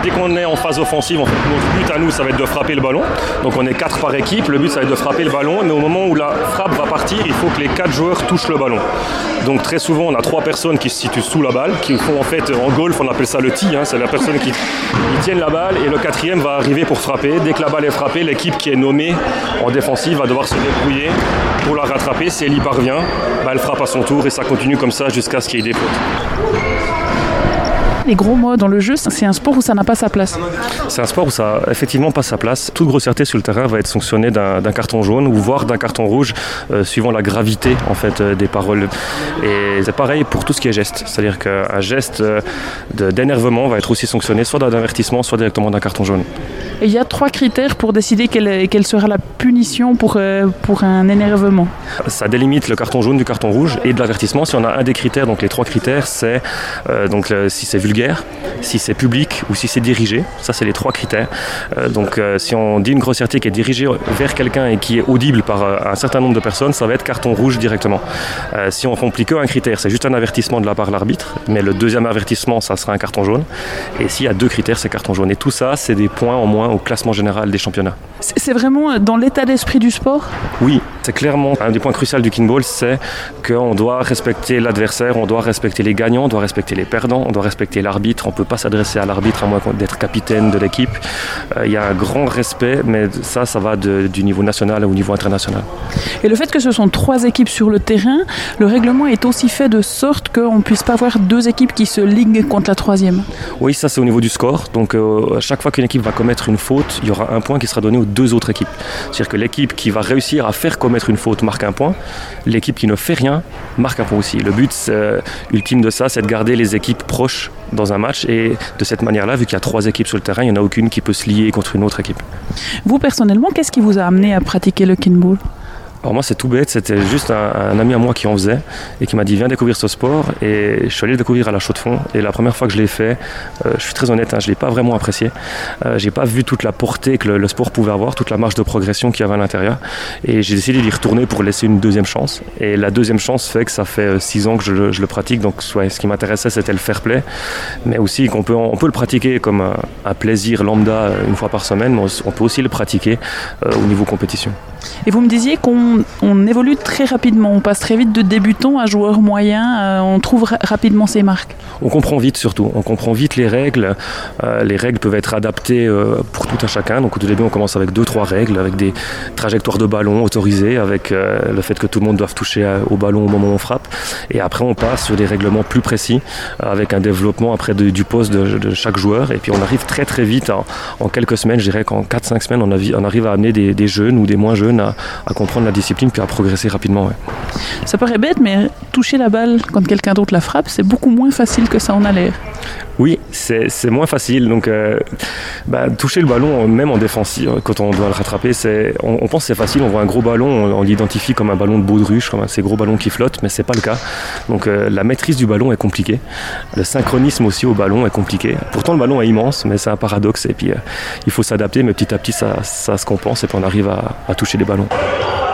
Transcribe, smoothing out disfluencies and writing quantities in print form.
dès qu'on est en phase offensive, en fait, notre but à nous, ça va être de frapper le ballon. Donc on est 4 par équipe, le but ça va être de frapper le ballon, mais au moment où la frappe va partir, il faut que les 4 joueurs touchent le ballon. Donc très souvent, on a 3 personnes qui se situent sous la balle, qui font en fait, en golf, on appelle ça le tee, c'est la personne qui tienne la balle, et le 4e va arriver pour frapper. Dès que la balle est frappée, l'équipe qui est nommée en défensive va devoir se débrouiller pour la rattraper. Si elle y parvient, elle frappe à son tour, et ça continue comme ça jusqu'à ce qu'il y ait des fautes. Les gros mots dans le jeu, c'est un sport où ça n'a pas sa place. C'est un sport où ça n'a effectivement pas sa place. Toute grossièreté sur le terrain va être sanctionnée d'un carton jaune ou voire d'un carton rouge suivant la gravité en fait, des paroles. Et c'est pareil pour tout ce qui est geste. C'est-à-dire qu'un geste d'énervement va être aussi sanctionné soit d'un avertissement, soit directement d'un carton jaune. Et il y a 3 critères pour décider quelle sera la punition pour un énervement. Ça délimite le carton jaune du carton rouge et de l'avertissement. Si on a un des critères, donc les 3 critères, c'est si c'est vulgaire, si c'est public ou si c'est dirigé. Ça, c'est les 3 critères. Si on dit une grossièreté qui est dirigée vers quelqu'un et qui est audible par un certain nombre de personnes, ça va être carton rouge directement. Si on remplit qu'un critère, c'est juste un avertissement de la part de l'arbitre, mais le 2e avertissement, ça sera un carton jaune. Et s'il y a 2 critères, c'est carton jaune. Et tout ça, c'est des points en moins au classement général des championnats. C'est vraiment dans l'état d'esprit du sport ? Oui, c'est clairement un des points cruciaux du kickball, c'est qu'on doit respecter l'adversaire, on doit respecter les gagnants, on doit respecter les perdants, on doit respecter l'arbitre, on ne peut pas s'adresser à l'arbitre à moins d'être capitaine de l'équipe. Il y a un grand respect, mais ça va du niveau national au niveau international. Et le fait que ce sont 3 équipes sur le terrain, le règlement est aussi fait de sorte qu'on ne puisse pas avoir 2 équipes qui se liguent contre la 3e. Oui, ça c'est au niveau du score. Donc à chaque fois qu'une équipe va commettre une faute, il y aura un point qui sera donné aux 2 autres équipes. C'est-à-dire que l'équipe qui va réussir à faire commettre une faute marque un point, l'équipe qui ne fait rien marque un point aussi. Le but ultime de ça, c'est de garder les équipes proches dans un match, et de cette manière-là, vu qu'il y a 3 équipes sur le terrain, il n'y en a aucune qui peut se lier contre une autre équipe. Vous personnellement, qu'est-ce qui vous a amené à pratiquer le kickball ? Alors moi c'est tout bête, c'était juste un ami à moi qui en faisait et qui m'a dit viens découvrir ce sport, et je suis allé le découvrir à la Chaux-de-Fonds, et la première fois que je l'ai fait, je suis très honnête, je ne l'ai pas vraiment apprécié, je n'ai pas vu toute la portée que le sport pouvait avoir, toute la marge de progression qu'il y avait à l'intérieur, et j'ai décidé d'y retourner pour laisser une 2e chance, et la 2e chance fait que ça fait 6 ans que je le pratique, donc ce qui m'intéressait c'était le fair play, mais aussi on peut le pratiquer comme un plaisir lambda une fois par semaine, mais on peut aussi le pratiquer au niveau compétition. Et vous me disiez qu'on évolue très rapidement, on passe très vite de débutant à joueur moyen, on trouve rapidement ses marques. On comprend vite surtout, on comprend vite les règles peuvent être adaptées pour tout un chacun, donc au début on commence avec 2-3 règles, avec des trajectoires de ballon autorisées, avec le fait que tout le monde doit toucher au ballon au moment où on frappe, et après on passe sur des règlements plus précis, avec un développement après du poste de chaque joueur, et puis on arrive très très vite, en quelques semaines, je dirais qu'en 4-5 semaines on arrive à amener des jeunes ou des moins jeunes à comprendre la discipline puis à progresser rapidement. Ouais. Ça paraît bête, mais toucher la balle quand quelqu'un d'autre la frappe, c'est beaucoup moins facile que ça en a l'air. Oui, c'est moins facile. Donc, toucher le ballon, même en défensive, quand on doit le rattraper, on pense que c'est facile. On voit un gros ballon, on l'identifie comme un ballon de baudruche, comme ces gros ballons qui flottent, mais c'est pas le cas. Donc, la maîtrise du ballon est compliquée. Le synchronisme aussi au ballon est compliqué. Pourtant, le ballon est immense, mais c'est un paradoxe. Et puis, il faut s'adapter, mais petit à petit, ça se compense et puis on arrive à toucher les ballons.